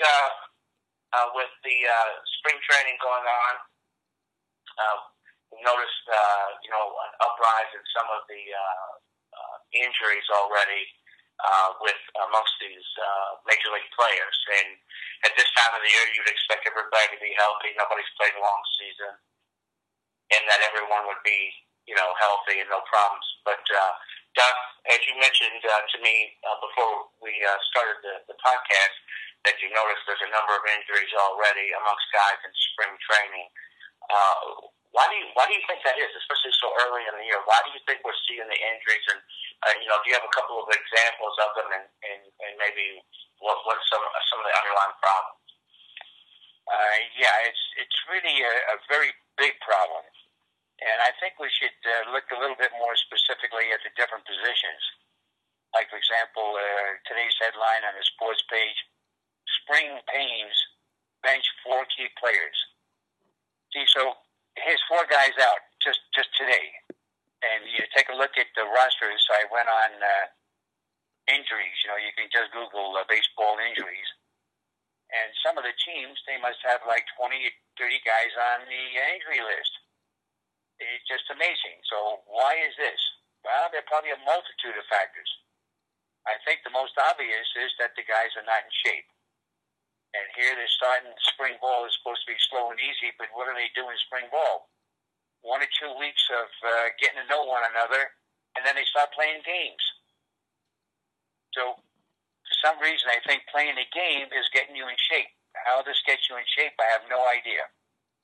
with the spring training going on, we've noticed an uprise in some of the injuries already with amongst these major league players. And at this time of the year, you'd expect everybody to be healthy. Nobody's played a long season, and that everyone would be healthy and no problems. But Doc, as you mentioned to me before we started the podcast, that you noticed there's a number of injuries already amongst guys in spring training. Why do you think that is, especially so early in the year? Why do you think we're seeing the injuries? And do you have a couple of examples of them, and maybe what some of the underlying problems? It's really a very big problem, and I think we should look a little bit more specifically at the different positions. Like, for example, today's headline on the sports page: Spring Pains bench 4 key players. See, so here's 4 guys out just today. And you take a look at the rosters. I went on injuries. You can just Google baseball injuries. And some of the teams, they must have like 20, 30 guys on the injury list. It's just amazing. So why is this? Well, there are probably a multitude of factors. I think the most obvious is that the guys are not in shape. And here they're starting spring ball is supposed to be slow and easy, but what do they do in spring ball? 1 or 2 weeks of getting to know one another, and then they start playing games. So, for some reason, I think playing a game is getting you in shape. How this gets you in shape, I have no idea.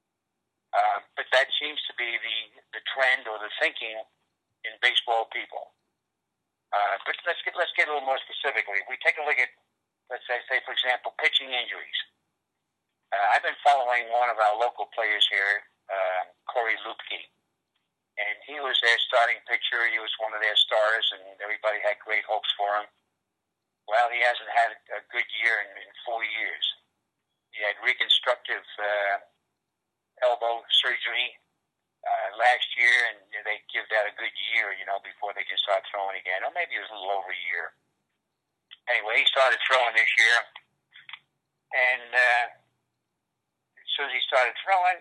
But that seems to be the trend or the thinking in baseball people. But let's get a little more specifically. If we take a look at, let's say for example, pitching injuries. I've been following one of our local players here, Corey Lupke, and he was their starting pitcher. He was one of their stars, and everybody had great hopes for him. Well, he hasn't had a good year in 4 years. He had reconstructive elbow surgery last year, and they give that a good year, before they can start throwing again, or maybe it was a little over a year. Anyway, he started throwing this year, and as soon as he started throwing,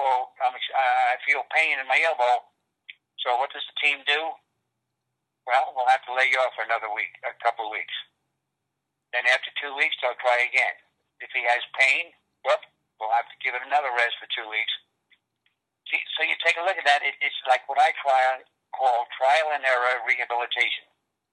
I feel pain in my elbow. So what does the team do? Well, we'll have to lay you off for another week, a couple of weeks. Then after 2 weeks, they'll try again. If he has pain, we'll have to give it another rest for 2 weeks. See, so you take a look at that. It's like what I call trial and error rehabilitation.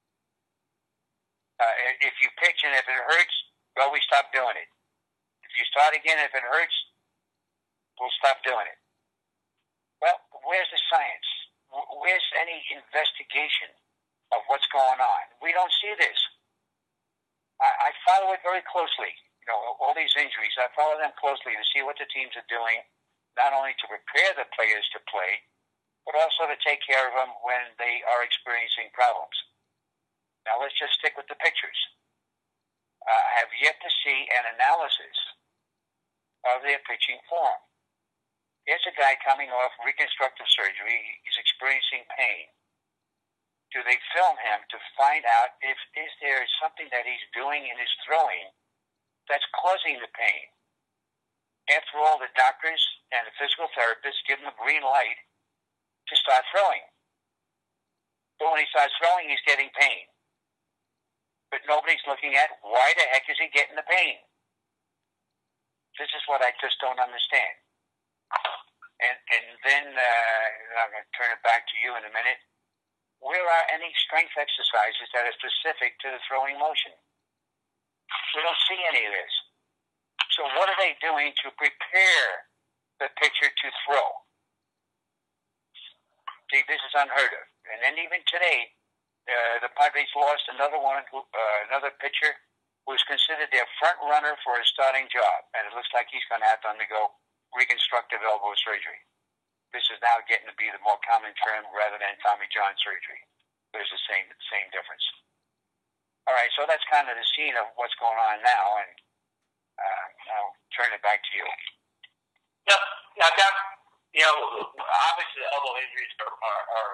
If you pitch and if it hurts, we stop doing it. If you start again, if it hurts, we'll stop doing it. Well, where's the science? Where's any investigation of what's going on? We don't see this. I follow it very closely. All these injuries, I follow them closely to see what the teams are doing, not only to prepare the players to play, but also to take care of them when they are experiencing problems. Now, let's just stick with the pictures. I have yet to see an analysis of their pitching form. Here's a guy coming off reconstructive surgery. He's experiencing pain. Do they film him to find out if there is something that he's doing in his throwing that's causing the pain? After all, the doctors and the physical therapists give him a green light to start throwing. But when he starts throwing, he's getting pain. But nobody's looking at why the heck is he getting the pain? This is what I just don't understand. And then I'm going to turn it back to you in a minute. Where are any strength exercises that are specific to the throwing motion? We don't see any of this. So what are they doing to prepare the pitcher to throw? See, this is unheard of. And then even today, the Padres lost another pitcher who was considered their front runner for a starting job, and it looks like he's going to have to undergo reconstructive elbow surgery. This is now getting to be the more common term rather than Tommy John surgery. There's the same difference. All right, so that's kind of the scene of what's going on now, and I'll turn it back to you. Yeah, Doc, obviously the elbow injuries are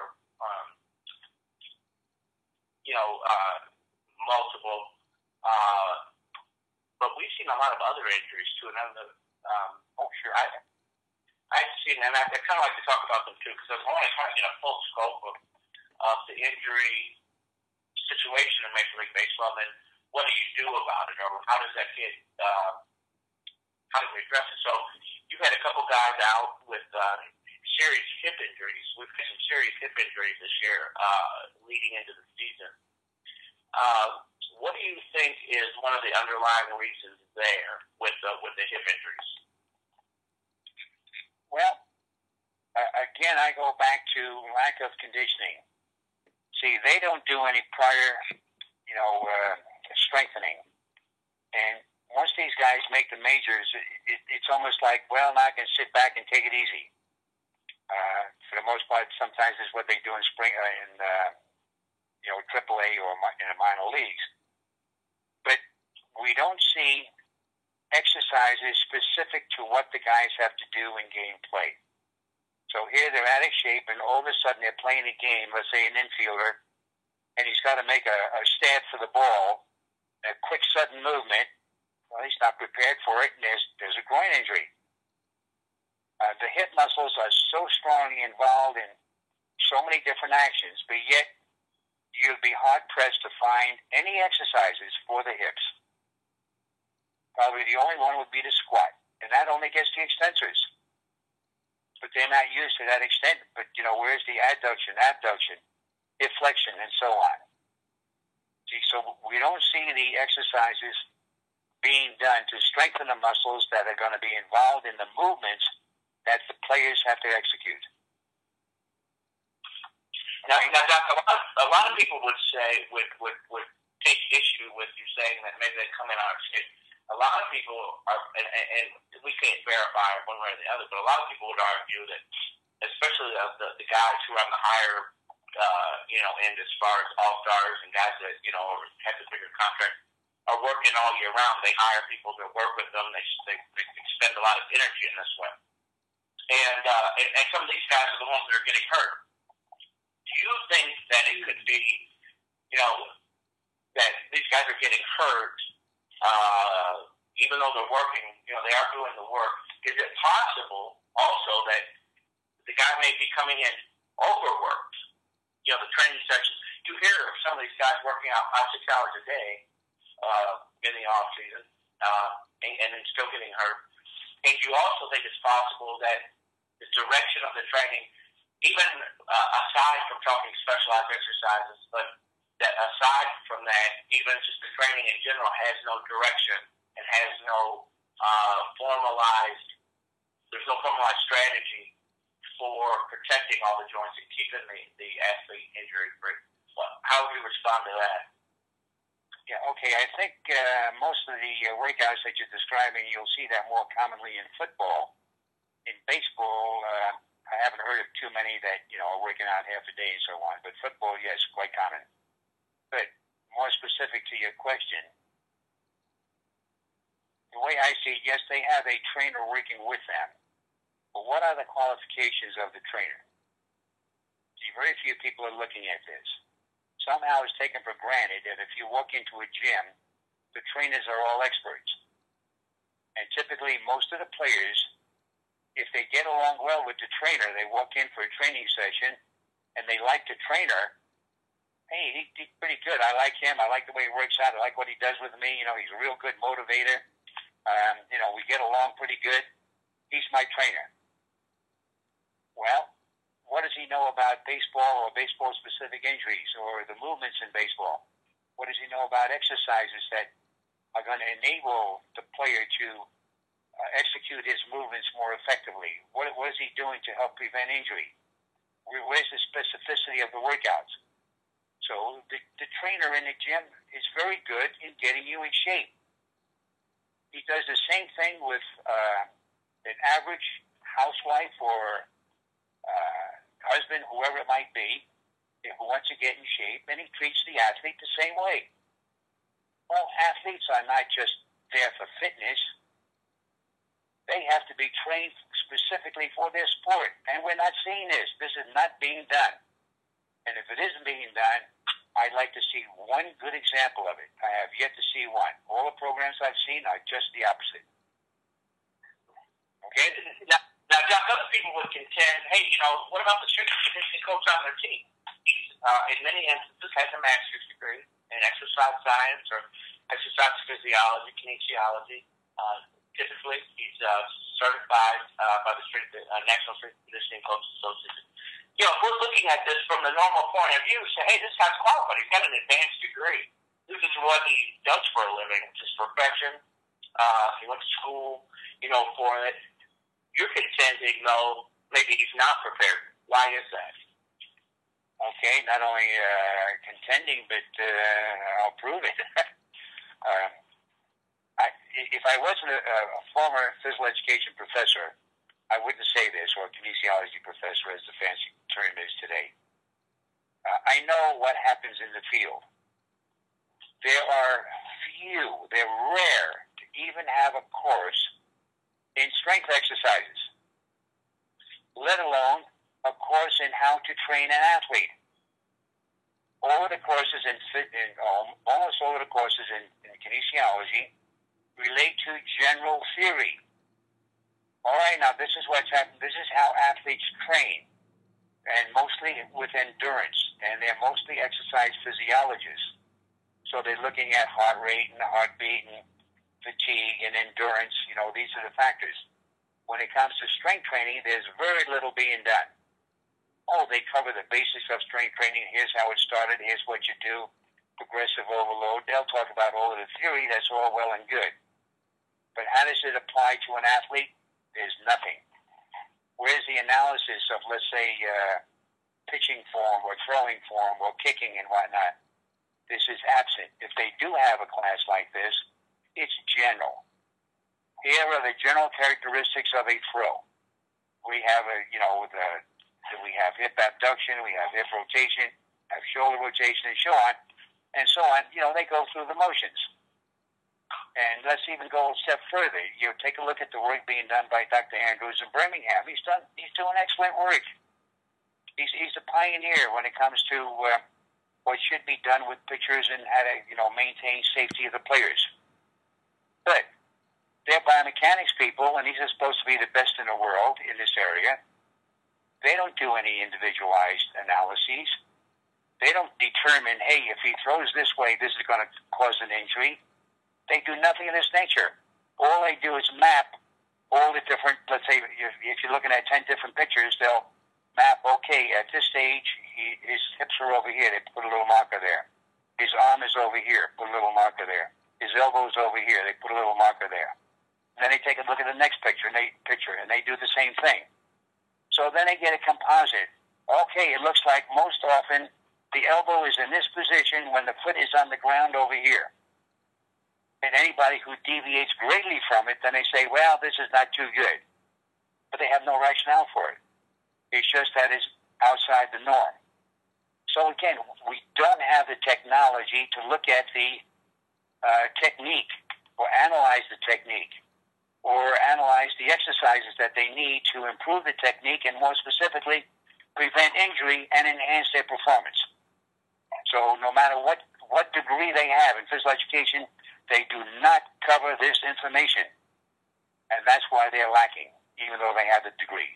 multiple, but we've seen seen a lot of other injuries too, and Oh, sure. I've seen, and I kind of like to talk about them too, because I want to kind of get a full scope of the injury situation in Major League Baseball, and what do you do about it, or how does that get, how do we address it? So you've had a couple guys out with serious hip injuries. We've had some serious hip injuries this year leading into the season. What do you think is one of the underlying reasons there with the hip injuries? Well, again, I go back to lack of conditioning. See, they don't do any prior, strengthening. And once these guys make the majors, it's almost like, well, now I can sit back and take it easy. For the most part, sometimes it's what they do in AAA or in the minor leagues. But we don't see exercises specific to what the guys have to do in game play. So here they're out of shape, and all of a sudden they're playing a game, let's say an infielder, and he's got to make a stab for the ball, a quick sudden movement. Well, he's not prepared for it, and there's a groin injury. The hip muscles are so strongly involved in so many different actions, but yet you'll be hard-pressed to find any exercises for the hips. Probably the only one would be the squat, and that only gets the extensors. But they're not used to that extent. But, where's the adduction, abduction, hip flexion, and so on? See, so we don't see the exercises being done to strengthen the muscles that are going to be involved in the movements that the players have to execute. Now, Doc, a lot of people would say, would take issue with you saying that maybe they come in out of shape. A lot of people are, and we can't verify it one way or the other, but a lot of people would argue that, especially the guys who are on the higher, end as far as all-stars and guys that, have the bigger contract, are working all year round. They hire people to work with them. They spend a lot of energy in this way. And some of these guys are the ones that are getting hurt. Do you think that it could be, that these guys are getting hurt, even though they're working, they are doing the work? Is it possible also that the guy may be coming in overworked? The training sessions, you hear of some of these guys working out 5-6 hours a day in the off season, and then still getting hurt. And you also think it's possible that the direction of the training, even aside from talking specialized exercises, but that aside from that, even just the training in general has no direction and has no there's no formalized strategy for protecting all the joints and keeping the athlete injury free. How would you respond to that? Yeah, okay. I think most of the workouts that you're describing, you'll see that more commonly in football. In baseball, I haven't heard of too many that, are working out half a day and so on. But football, yes, quite common. But more specific to your question, the way I see it, yes, they have a trainer working with them. But what are the qualifications of the trainer? See, very few people are looking at this. Somehow it's taken for granted that if you walk into a gym, the trainers are all experts. And typically, most of the players, if they get along well with the trainer, they walk in for a training session, and they like the trainer. Hey, he's pretty good. I like him. I like the way he works out. I like what he does with me. He's a real good motivator. We get along pretty good. He's my trainer. Well, what does he know about baseball or baseball-specific injuries or the movements in baseball? What does he know about exercises that are going to enable the player to execute his movements more effectively? What is he doing to help prevent injury? Where's the specificity of the workouts? So the trainer in the gym is very good in getting you in shape. He does the same thing with an average housewife or husband, whoever it might be, who wants to get in shape, and he treats the athlete the same way. Well, athletes are not just there for fitness. They have to be trained specifically for their sport, and we're not seeing this. This is not being done. And if it isn't being done, I'd like to see one good example of it. I have yet to see one. All the programs I've seen are just the opposite. Okay? Now, Doc, other people would contend, hey, what about the strength and conditioning coach on their team? He's, in many instances, has a master's degree in exercise science or exercise physiology, kinesiology. Typically, he's certified by the National Strength and Conditioning Coaches Association. If we're looking at this from the normal point of view, say, hey, this guy's qualified. He's got an advanced degree. This is what he does for a living. It's his profession. He went to school, for it. You're contending, no, maybe he's not prepared. Why is that? Okay, not only contending, but I'll prove it. If I wasn't a former physical education professor, I wouldn't say this, or a kinesiology professor, as the fancy term is today. I know what happens in the field. There are few, they're rare to even have a course in strength exercises, let alone a course in how to train an athlete. All of the courses almost all of the courses in kinesiology relate to general theory. All right, now this is what's happened. This is how athletes train, and mostly with endurance, and they're mostly exercise physiologists. So they're looking at heart rate and heartbeat and fatigue and endurance. These are the factors. When it comes to strength training, there's very little being done. Oh, they cover the basics of strength training. Here's how it started. Here's what you do. Progressive overload. They'll talk about all of the theory. That's all well and good. But how does it apply to an athlete? There's nothing. Where's the analysis of, let's say, pitching form or throwing form or kicking and whatnot? This is absent. If they do have a class like this, it's general. Here are the general characteristics of a throw. We have we have hip abduction, we have hip rotation, have shoulder rotation, and so on. And so on. They go through the motions. And let's even go a step further. Take a look at the work being done by Dr. Andrews in Birmingham. He's doing excellent work. He's a pioneer when it comes to what should be done with pitchers and how to maintain safety of the players. But they're biomechanics people, and these are supposed to be the best in the world in this area. They don't do any individualized analyses. They don't determine, hey, if he throws this way, this is going to cause an injury. They do nothing of this nature. All they do is map all the different, let's say, if you're looking at 10 different pictures, they'll map, okay, at this stage, his hips are over here. They put a little marker there. His arm is over here. Put a little marker there. His elbow is over here. They put a little marker there. Then they take a look at the next picture, and they do the same thing. So then they get a composite. Okay, it looks like most often the elbow is in this position when the foot is on the ground over here. And anybody who deviates greatly from it, then they say, well, this is not too good. But they have no rationale for it. It's just that it's outside the norm. So again, we don't have the technology to look at the technique or analyze the technique or analyze the exercises that they need to improve the technique and more specifically prevent injury and enhance their performance. So no matter what degree they have in physical education, they do not cover this information. And that's why they're lacking, even though they have the degree.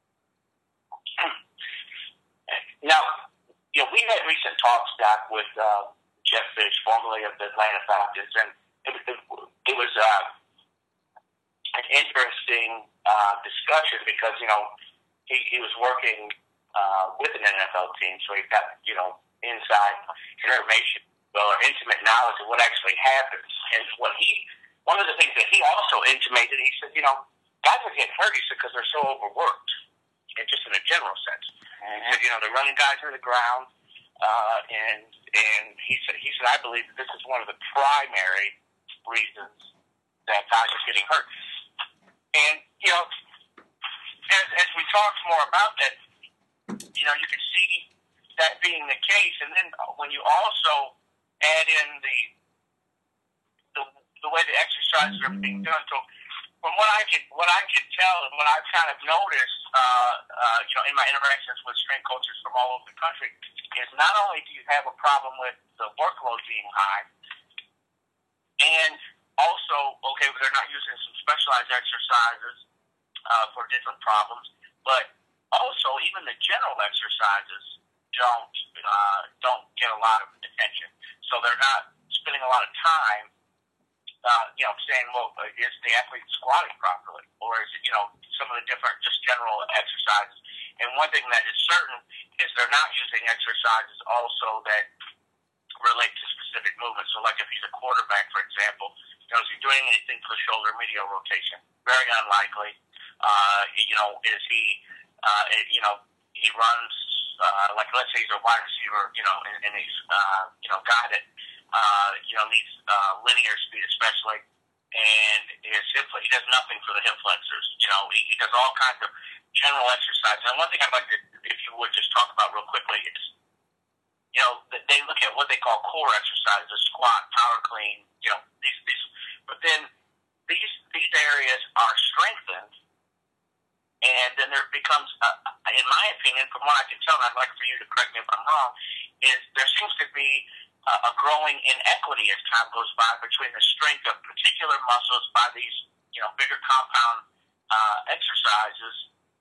Now, we had recent talks, Doc, with Jeff Fish, formerly of the Atlanta Falcons, and it was an interesting discussion because, he was working with an NFL team, so he got, inside information, or intimate knowledge of what actually happens. And one of the things that he also intimated, he said, guys are getting hurt, he said, because they're so overworked, and just in a general sense. He said, they're running guys to the ground, and he said, I believe that this is one of the primary reasons that guys are getting hurt. And, as we talk more about that, you can see that being the case. And then when you also add in the way the exercises are being done. So from what I can tell and what I've kind of noticed, in my interactions with strength coaches from all over the country, is not only do you have a problem with the workload being high, and also, okay, they're not using some specialized exercises for different problems, but also even the general exercises don't get a lot of attention. So they're not spending a lot of time, saying, well, is the athlete squatting properly, or is it, some of the different just general exercises. And one thing that is certain is they're not using exercises also that relate to specific movements. So like if he's a quarterback, for example, is he doing anything for the shoulder medial rotation? Very unlikely. Is he, he runs, like let's say he's a wide receiver, and he's, guy that, needs linear speed especially, and his hip, he does nothing for the hip flexors. He does all kinds of general exercises. And one thing I'd like to, if you would just talk about real quickly is, they look at what they call core exercises, squat, power clean, these, but then these areas are strengthened, and then there becomes, in my opinion, from what I can tell, and I'd like for you to correct me if I'm wrong, is there seems to be a growing inequity as time goes by between the strength of particular muscles by these, bigger compound exercises,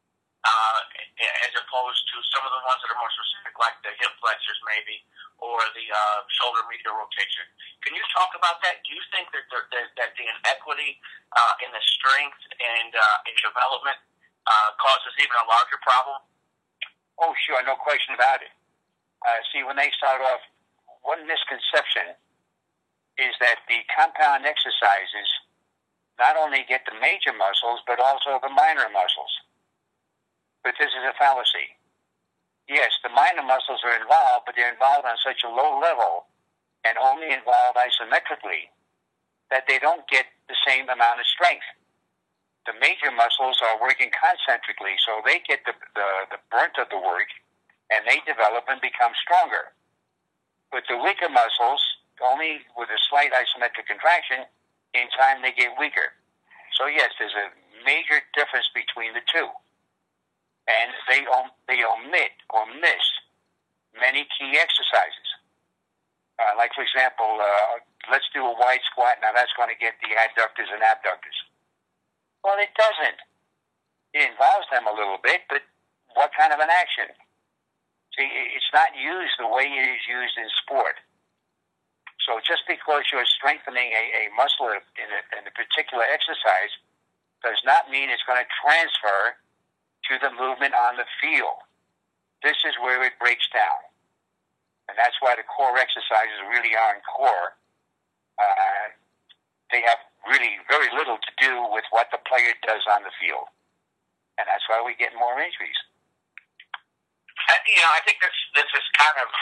as opposed to some of the ones that are more specific, like the hip flexors maybe, or the shoulder medial rotation. Can you talk about that? Do you think that the inequity in the strength and in development causes even a larger problem? Oh, sure, no question about it. See, when they start off, one misconception is that the compound exercises not only get the major muscles, but also the minor muscles. But this is a fallacy. Yes, the minor muscles are involved, but they're involved on such a low level and only involved isometrically that they don't get the same amount of strength. The major muscles are working concentrically, so they get the brunt of the work, and they develop and become stronger. But the weaker muscles, only with a slight isometric contraction, in time they get weaker. So yes, there's a major difference between the two. And they omit or miss many key exercises. Like, for example, let's do a wide squat. Now, that's going to get the adductors and abductors. Well, it doesn't. It involves them a little bit, but what kind of an action? See, it's not used the way it is used in sport. So just because you're strengthening a muscle in a particular exercise does not mean it's going to transfer to the movement on the field. This is where it breaks down. And that's why the core exercises really aren't core. They have really very little to do with what the player does on the field. And that's why we get more injuries. I think this is kind of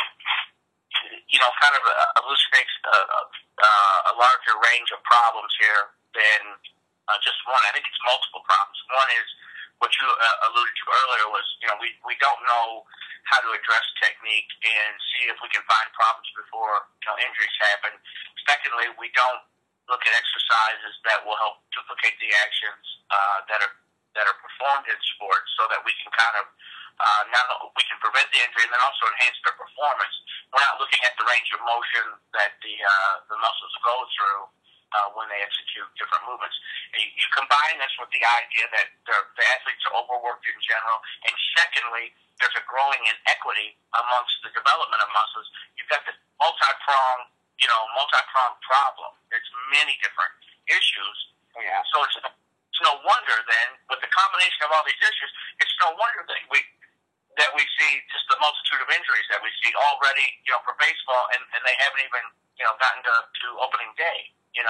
elucidates a larger range of problems here than just one. I think it's multiple problems. One is what you alluded to earlier was, we don't know how to address technique and see if we can find problems before injuries happen. Secondly, we don't look at exercises that will help duplicate the actions that are performed in sports, so that we can kind of we can prevent the injury and then also enhance their performance. We're not looking at the range of motion that the muscles go through when they execute different movements. And you combine this with the idea that the athletes are overworked in general, and secondly, there's a growing inequity amongst the development of muscles. You've got this multi-pronged problem. There's many different issues. Yeah. So it's no wonder then, with the combination of all these issues, it's no wonder that we see just the multitude of injuries that we see already, for baseball, and they haven't even, gotten to opening day, it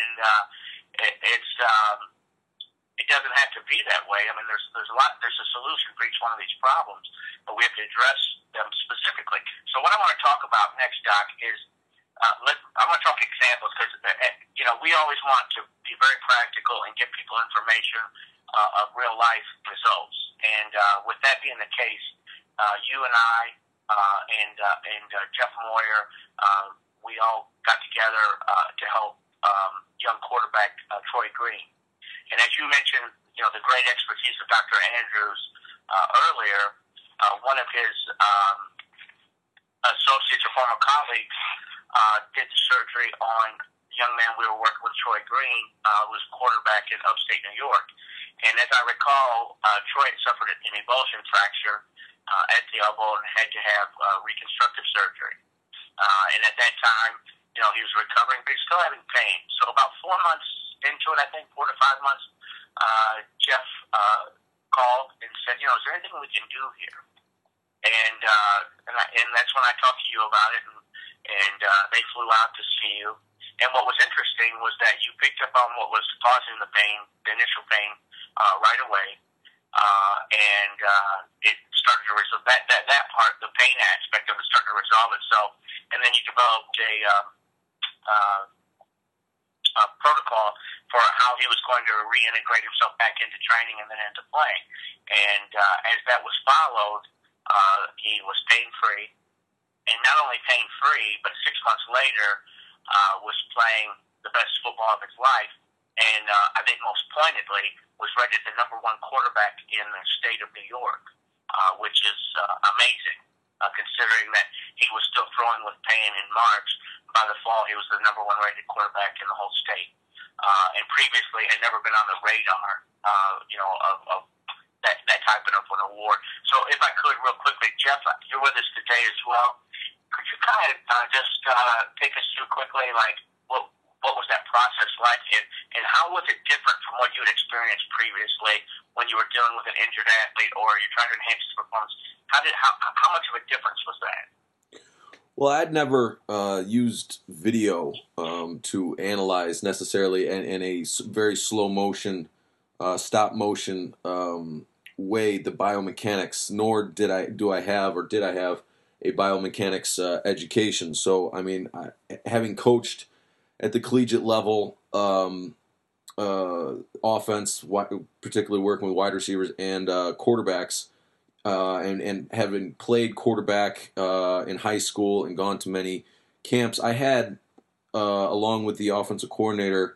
doesn't have to be that way. I mean, there's a solution for each one of these problems, but we have to address them specifically. So what I want to talk about next, Doc, is I want to talk examples, because we always want to be very practical and give people information of real life results. And with that being the case, you and I and Jeff Moyer, we all got together to help young quarterback Troy Green. And as you mentioned, the great expertise of Dr. Andrews earlier, one of his associates or former colleagues did the surgery on the young man we were working with, Troy Green, who was a quarterback in upstate New York. And as I recall, Troy had suffered an avulsion fracture at the elbow and had to have reconstructive surgery. And at that time, he was recovering, but he was still having pain. So about 4 months into it, I think 4 to 5 months, Jeff called and said, is there anything we can do here? And that's when I talked to you about it, and they flew out to see you. And what was interesting was that you picked up on what was causing the pain, the initial pain, right away, and it started to resolve that part, the pain aspect of it started to resolve itself, and then you developed a protocol for how he was going to reintegrate himself back into training and then into playing. And as that was followed, he was pain-free, and not only pain-free, but 6 months later was playing the best football of his life, and I think most pointedly was rated the #1 quarterback in the state of New York, which is amazing, considering that he was still throwing with pain in March. By the fall, he was the #1 rated quarterback in the whole state, and previously had never been on the radar, of that type of an award. So if I could, real quickly, Jeff, you're with us today as well. Could you kind of just take us through quickly, like, what was that process like, and how was it different from what you had experienced previously when you were dealing with an injured athlete or you're trying to enhance his performance? How much of a difference was that? Well, I'd never used video to analyze necessarily in a very slow motion, stop motion way the biomechanics. Nor did I have a biomechanics education. So I mean, having coached at the collegiate level, offense, particularly working with wide receivers and quarterbacks, and having played quarterback in high school and gone to many camps, I had, along with the offensive coordinator,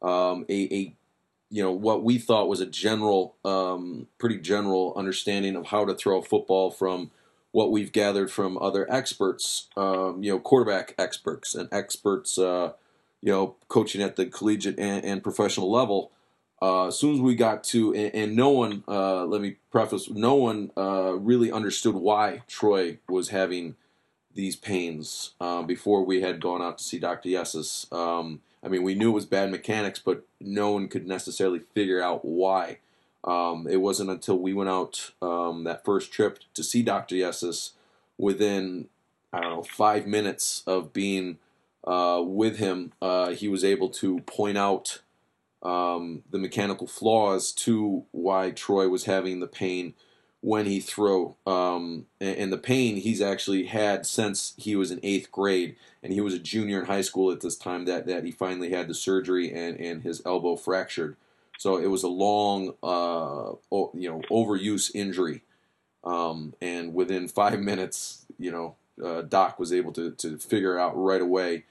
what we thought was a pretty general understanding of how to throw a football from what we've gathered from other experts, quarterback experts and experts, coaching at the collegiate and professional level. As soon as we got to, and no one, let me preface, no one really understood why Troy was having these pains before we had gone out to see Dr. Yessis. I mean, we knew it was bad mechanics, but no one could necessarily figure out why. It wasn't until we went out that first trip to see Dr. Yessis, within, 5 minutes of being with him, he was able to point out the mechanical flaws to why Troy was having the pain when he threw. And the pain he's actually had since he was in 8th grade, and he was a junior in high school at this time that he finally had the surgery and his elbow fractured. So it was a long, overuse injury. And within 5 minutes, Doc was able to figure it out right away.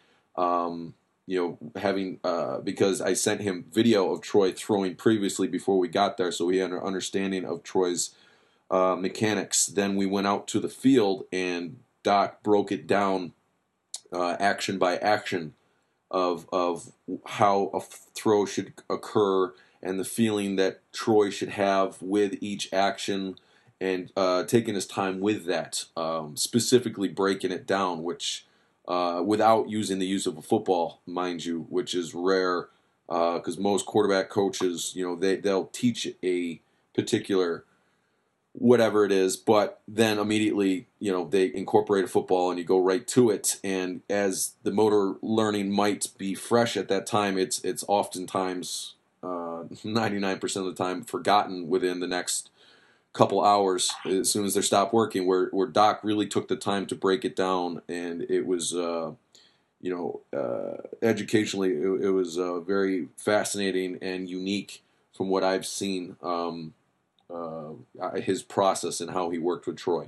Because I sent him video of Troy throwing previously before we got there, so he had an understanding of Troy's mechanics. Then we went out to the field, and Doc broke it down action by action of how a throw should occur and the feeling that Troy should have with each action, and taking his time with that, specifically breaking it down, which without using the use of a football, mind you, which is rare, because most quarterback coaches, they'll teach a particular whatever it is, but then immediately, they incorporate a football and you go right to it. And as the motor learning might be fresh at that time, it's oftentimes 99% of the time forgotten within the next couple hours as soon as they stop working, where Doc really took the time to break it down. And it was, educationally, it was very fascinating and unique from what I've seen, his process and how he worked with Troy.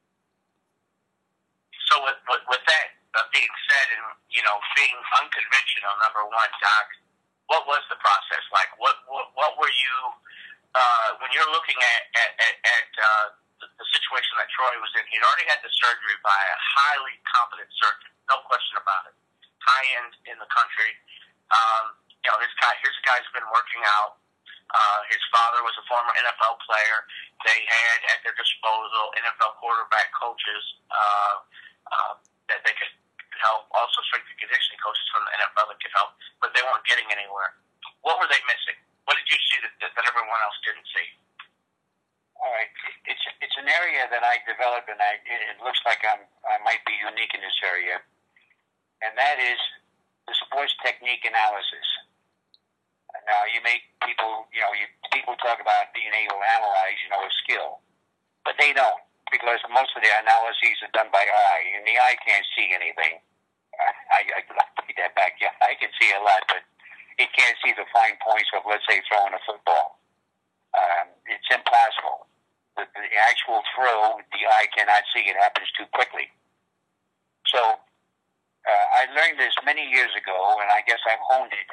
So with that being said, and being unconventional, number one, Doc, what was the process like? What were you when you're looking at the situation that Troy was in, he'd already had the surgery by a highly competent surgeon, no question about it. High end in the country. Here's a guy who's been working out. His father was a former NFL player. They had at their disposal NFL quarterback coaches that they could help, also strength and conditioning coaches from the NFL that could help, but they weren't getting anywhere. What were they missing? What did you see that everyone else didn't see? All right, it's an area that I developed, and it looks like I might be unique in this area, and that is the sports technique analysis. Now, you make people, people talk about being able to analyze, a skill, but they don't, because most of the analyses are done by eye, and the eye can't see anything. I take that back. Yeah, I can see a lot, but it can't see the fine points of, let's say, throwing a football. It's impossible. The actual throw, the eye cannot see. It happens too quickly. So I learned this many years ago, and I guess I've honed it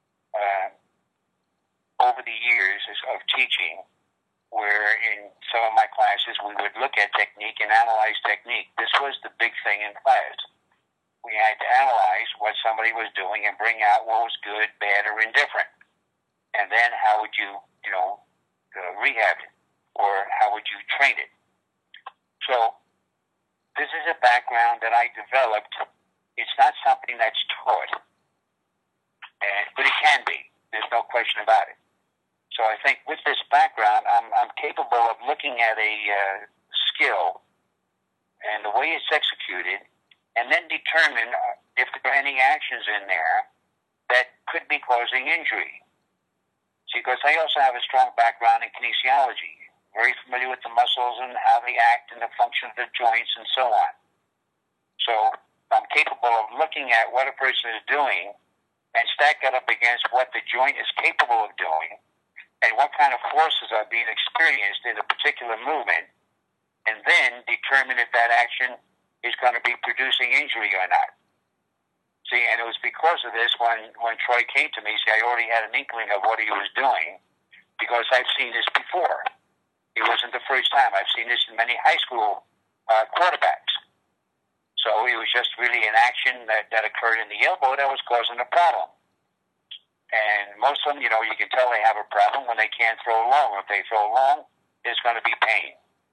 over the years of teaching, where in some of my classes we would look at technique and analyze technique. This was the big thing in class. We had to analyze what somebody was doing and bring out what was good, bad, or indifferent. And then how would you, rehab it, or how would you train it? So this is a background that I developed. It's not something that's taught, but it can be. There's no question about it. So I think with this background, I'm capable of looking at a skill and the way it's executed, and then determine if there are any actions in there that could be causing injury. See, because I also have a strong background in kinesiology, very familiar with the muscles and how they act and the function of the joints and so on. So I'm capable of looking at what a person is doing and stack that up against what the joint is capable of doing and what kind of forces are being experienced in a particular movement, and then determine if that action is going to be producing injury or not. See, and it was because of this when Troy came to me, I already had an inkling of what he was doing, because I've seen this before. It wasn't the first time. I've seen this in many high school quarterbacks. So it was just really an action that occurred in the elbow that was causing a problem. And most of them, you can tell they have a problem when they can't throw long. If they throw long, there's going to be pain.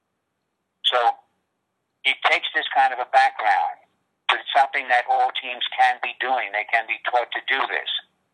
So it takes this kind of a background, but it's something that all teams can be doing. They can be taught to do this.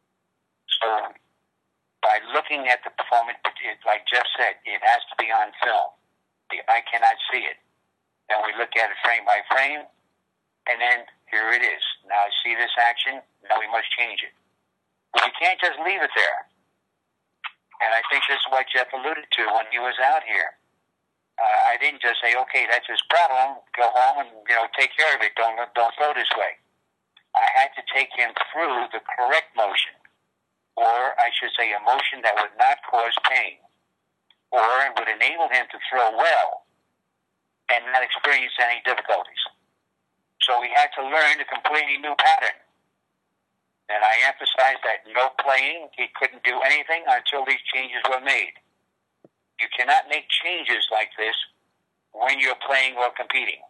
So by looking at the performance, like Jeff said, it has to be on film. The eye cannot see it. And we look at it frame by frame, and then here it is. Now I see this action, now we must change it. But you can't just leave it there. And I think this is what Jeff alluded to when he was out here. I didn't just say, okay, that's his problem, go home and, take care of it, don't throw this way. I had to take him through the correct motion, or I should say a motion that would not cause pain, or would enable him to throw well and not experience any difficulties. So we had to learn a completely new pattern. And I emphasized that no playing, he couldn't do anything until these changes were made. You cannot make changes like this when you're playing or competing.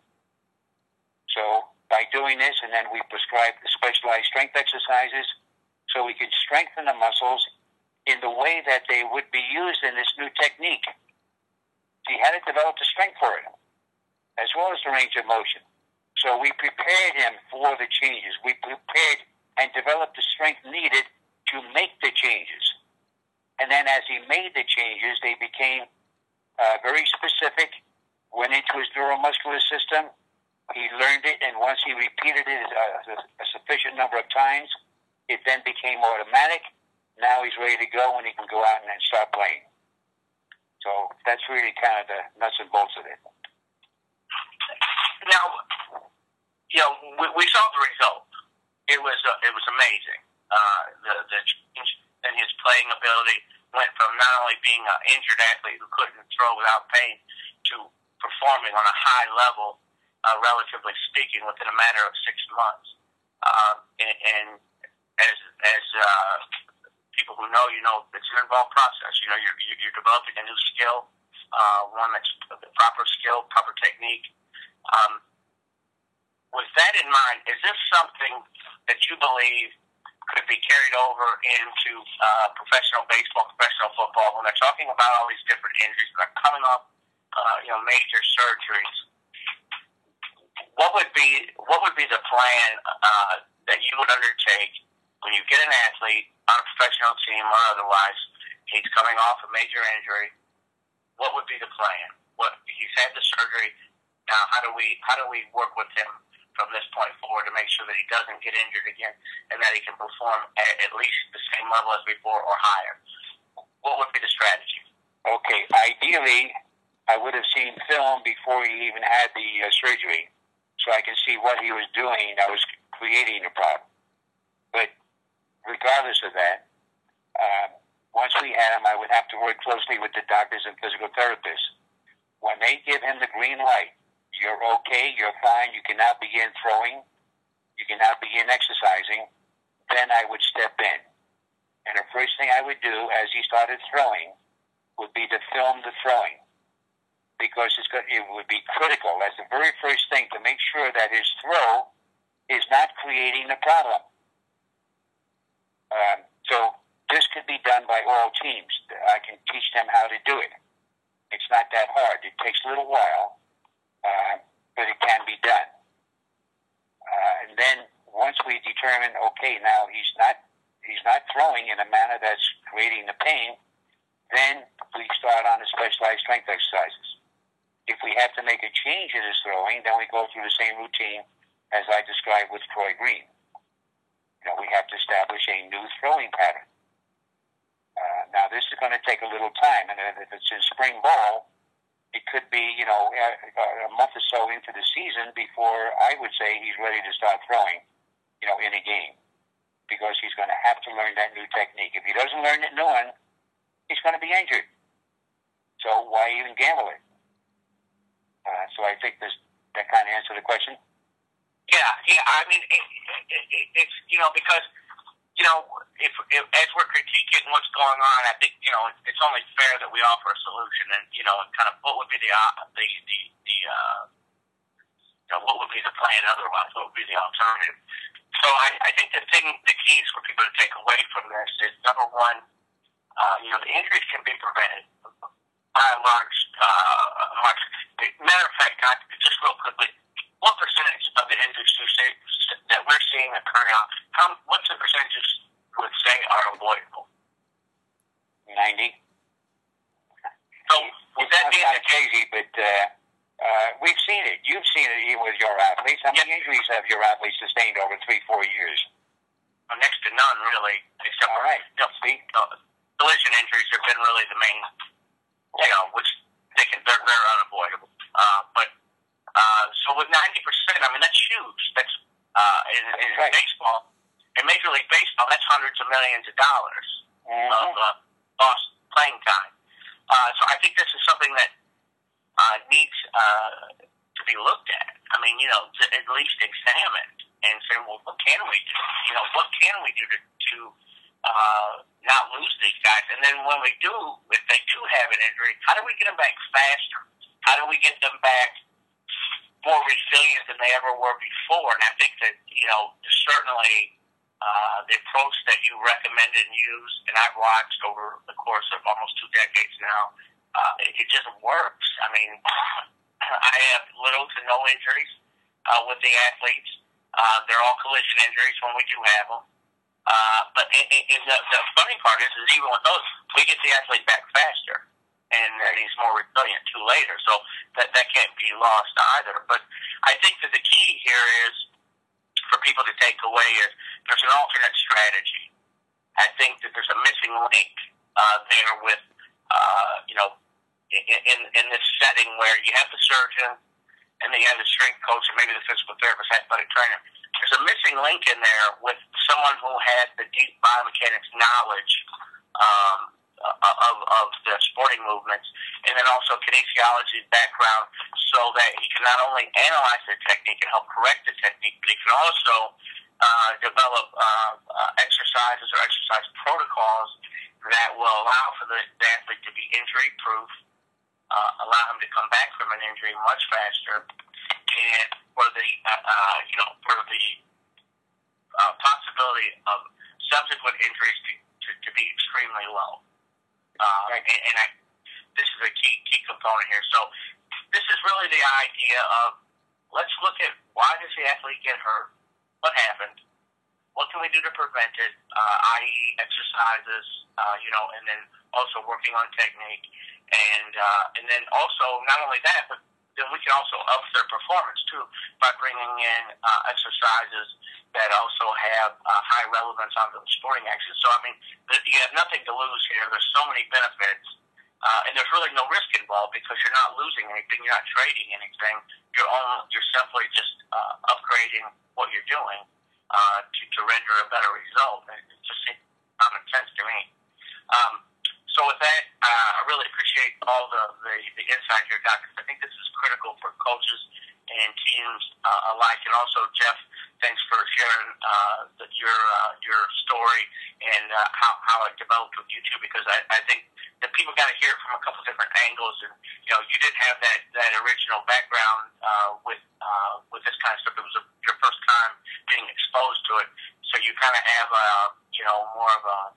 So by doing this, and then we prescribed the specialized strength exercises so we could strengthen the muscles in the way that they would be used in this new technique. So you had to develop the strength for it, as well as the range of motion. So we prepared him for the changes. We prepared and developed the strength needed to make the changes. And then as he made the changes, they became very specific, went into his neuromuscular system. He learned it, and once he repeated it a sufficient number of times, it then became automatic. Now he's ready to go, and he can go out and then start playing. So that's really kind of the nuts and bolts of it. Now, we saw the result. It was amazing. The change in his playing ability went from not only being an injured athlete who couldn't throw without pain to performing on a high level, relatively speaking, within a matter of 6 months. And as people who know, it's an involved process. You're developing a new skill, one that's the proper skill, proper technique. With that in mind, is this something that you believe could be carried over into professional baseball, professional football, when they're talking about all these different injuries that are coming off, major surgeries? What would be the plan that you would undertake when you get an athlete on a professional team or otherwise? He's coming off a major injury. What would be the plan? He's had the surgery. Now, how do we work with him from this point forward to make sure that he doesn't get injured again and that he can perform at least the same level as before or higher? What would be the strategy? Okay, ideally, I would have seen film before he even had the surgery, so I can see what he was doing that was creating a problem. But regardless of that, once we had him, I would have to work closely with the doctors and physical therapists. When they give him the green light, you're okay, you're fine, you can now begin throwing, you can now begin exercising, then I would step in. And the first thing I would do as he started throwing would be to film the throwing, because it would be critical. That's the very first thing, to make sure that his throw is not creating a problem. So this could be done by all teams. I can teach them how to do it. It's not that hard. It takes a little while, but it can be done. And then once we determine, okay, now he's not throwing in a manner that's creating the pain, then we start on the specialized strength exercises. If we have to make a change in his throwing, then we go through the same routine as I described with Troy Green. We have to establish a new throwing pattern. Now, this is going to take a little time, and if it's in spring ball, it could be, a month or so into the season before I would say he's ready to start throwing, in a game, because he's going to have to learn that new technique. If he doesn't learn that new one, he's going to be injured. So why even gamble it? So I think that kind of answered the question. Yeah. I mean, it's because if as we're critiquing what's going on, I think it's only fair that we offer a solution, and and kind of what would be what would be the plan otherwise? What would be the alternative? So I think the keys for people to take away from this is, number one, the injuries can be prevented by a large. Matter of fact, just real quickly, what percentage of the injuries that we're seeing occurring what's the percentage you would say are avoidable? 90. So, with that being the case, crazy, but we've seen it. You've seen it even with your athletes. How many injuries have your athletes sustained over 3-4 years? Well, next to none, really. Except all right. Collision injuries have been really the main, which they're unavoidable. So with 90%, I mean, that's huge. That's in right. Baseball, in Major League Baseball, that's hundreds of millions of dollars of lost playing time. So I think this is something that needs to be looked at. I mean, at least examined and say, well, what can we do? What can we do to not lose these guys? And then when we do, if they do have an injury, how do we get them back faster? How do we get them back more resilient than they ever were before? And I think that, certainly the approach that you recommended and used, and I've watched over the course of almost 2 decades now, it just works. I mean, I have little to no injuries with the athletes. They're all collision injuries when we do have them. But the funny part is even with those, we get the athlete back faster, and he's more resilient too later. So that can't be lost either. But I think that the key here is for people to take away is there's an alternate strategy. I think that there's a missing link there with, in this setting where you have the surgeon and then you have the strength coach and maybe the physical therapist, athletic trainer. There's a missing link in there with someone who has the deep biomechanics knowledge of the sporting movements, and then also kinesiology background, so that he can not only analyze the technique and help correct the technique, but he can also develop exercises or exercise protocols that will allow for the athlete to be injury-proof, allow him to come back from an injury much faster, and for the possibility of subsequent injuries to be extremely low. This is a key component here. So this is really the idea of, let's look at why does the athlete get hurt? What happened? What can we do to prevent it? I.e., exercises, and then also working on technique, and then also not only that, but then we can also up their performance too by bringing in exercises that also have high relevance on the sporting action. So I mean, you have nothing to lose here. There's so many benefits. And there's really no risk involved because you're not losing anything, you're not trading anything. You're simply just upgrading what you're doing to render a better result. It just seems common sense to me. So with that, I really appreciate all the insight here, Doc. I think this is critical for coaches and teams alike. And also, Jeff, thanks for sharing your story and how it developed with you too, because I think that people got to hear it from a couple different angles. And you didn't have that original background with this kind of stuff. It was your first time being exposed to it, so you kind of have more of a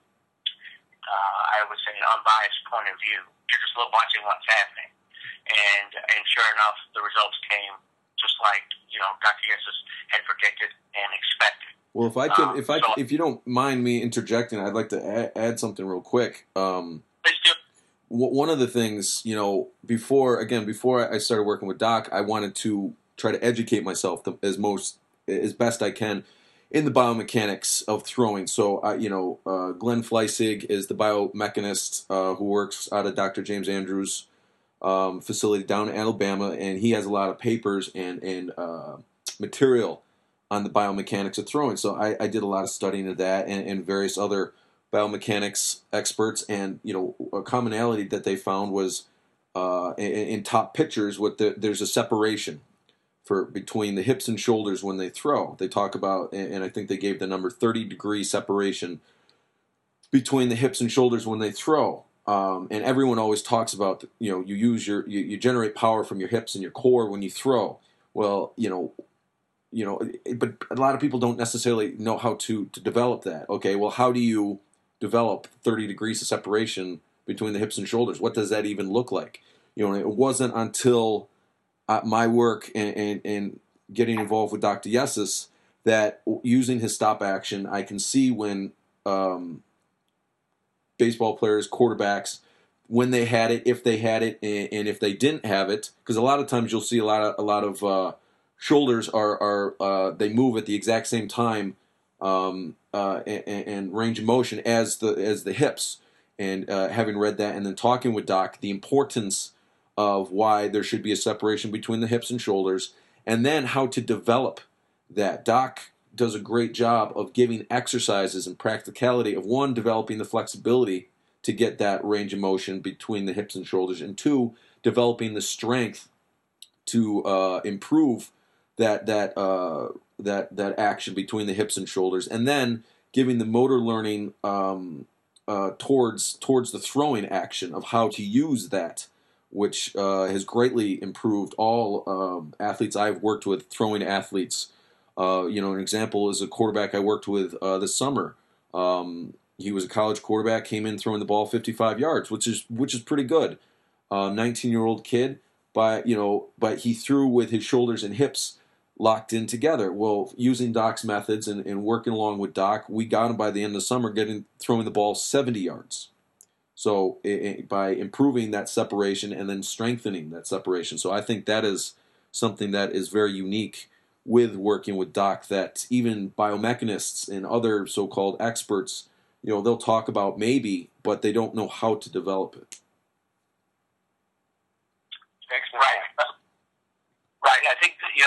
I would say an unbiased point of view. You're just watching what's happening, and sure enough, the results came just like Dr. Yessis had predicted and expected. Well, if you don't mind me interjecting, I'd like to add something real quick. Please do. One of the things, before I started working with Doc, I wanted to try to educate myself as best I can in the biomechanics of throwing. So, Glenn Fleissig is the biomechanist who works out of Dr. James Andrews' facility down in Alabama, and he has a lot of papers and material on the biomechanics of throwing. So I did a lot of studying of that and various other biomechanics experts, and a commonality that they found was in top pitchers there's a separation between the hips and shoulders when they throw. They talk about, and I think they gave the number 30-degree separation between the hips and shoulders when they throw. And everyone always talks about you generate power from your hips and your core when you throw. Well, but a lot of people don't necessarily know how to develop that. Okay, well, how do you develop 30 degrees of separation between the hips and shoulders? What does that even look like? It wasn't until my work and getting involved with Dr. Yessis that using his stop action, I can see when baseball players, quarterbacks, when they had it, if they had it, and if they didn't have it, because a lot of times you'll see a lot of shoulders are they move at the exact same time and range of motion as the hips. And having read that and then talking with Doc, the importance of why there should be a separation between the hips and shoulders, and then how to develop that. Doc does a great job of giving exercises and practicality of, one, developing the flexibility to get that range of motion between the hips and shoulders, and two, developing the strength to improve that action between the hips and shoulders, and then giving the motor learning towards the throwing action of how to use that, which has greatly improved all athletes I've worked with, throwing athletes. An example is a quarterback I worked with this summer. He was a college quarterback, came in throwing the ball 55 yards, which is pretty good. 19-year-old kid, but he threw with his shoulders and hips locked in together. Well, using Doc's methods and working along with Doc, we got him by the end of the summer throwing the ball 70 yards. So by improving that separation and then strengthening that separation. So I think that is something that is very unique with working with Doc, that even biomechanists and other so-called experts, they'll talk about maybe, but they don't know how to develop it. Right. I think that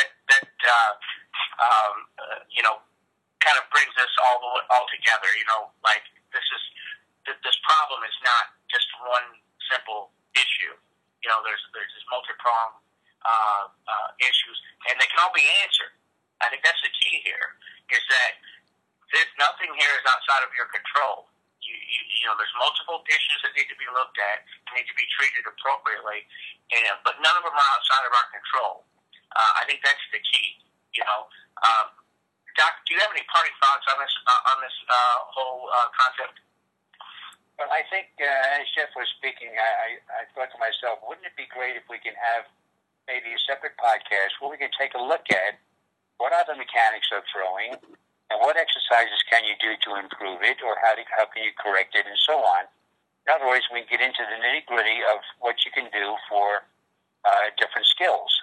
kind of brings us all together. Like this problem is not just one simple issue. There's this multi-pronged issues, and they can all be answered. I think that's the key here. is that nothing here is outside of your control. You know, there's multiple issues that need to be looked at, need to be treated appropriately, but none of them are outside of our control. I think that's the key. You know, Doc, do you have any parting thoughts on this whole concept? Well, I think as Jeff was speaking, I thought to myself, wouldn't it be great if we can have maybe a separate podcast where we can take a look at what are the mechanics of throwing, and what exercises can you do to improve it, or how can you correct it, and so on. In other words, we can get into the nitty-gritty of what you can do for different skills.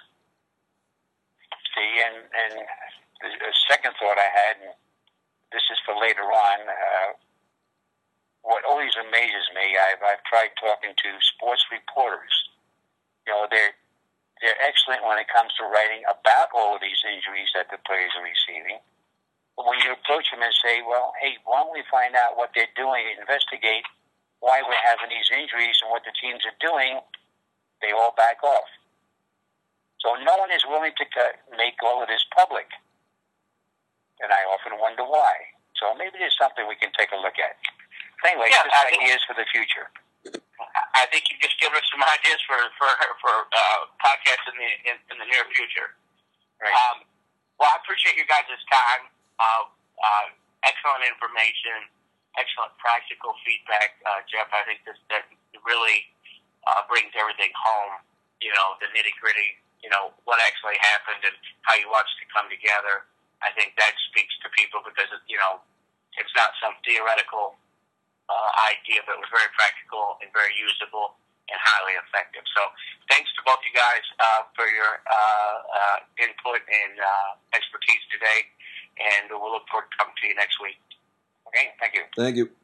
See, and the second thought I had, and this is for later on, what always amazes me, I've tried talking to sports reporters. You know, they're excellent when it comes to writing about all of these injuries that the players are receiving. But when you approach them and say, well, hey, why don't we find out what they're doing, investigate why we're having these injuries and what the teams are doing, they all back off. So no one is willing to make all of this public. And I often wonder why. So maybe there's something we can take a look at. Anyway, just ideas for the future. I think you just give us some ideas for podcasts in the near future. Right. Well, I appreciate you guys' time. Excellent information, excellent practical feedback, Jeff. I think that really brings everything home. You know, the nitty gritty. You know, what actually happened and how you watched it come together. I think that speaks to people because you know it's not some theoretical idea, but it was very practical and very usable and highly effective. So thanks to both you guys for your input and expertise today, and we'll look forward to coming to you next week. Okay, thank you. Thank you.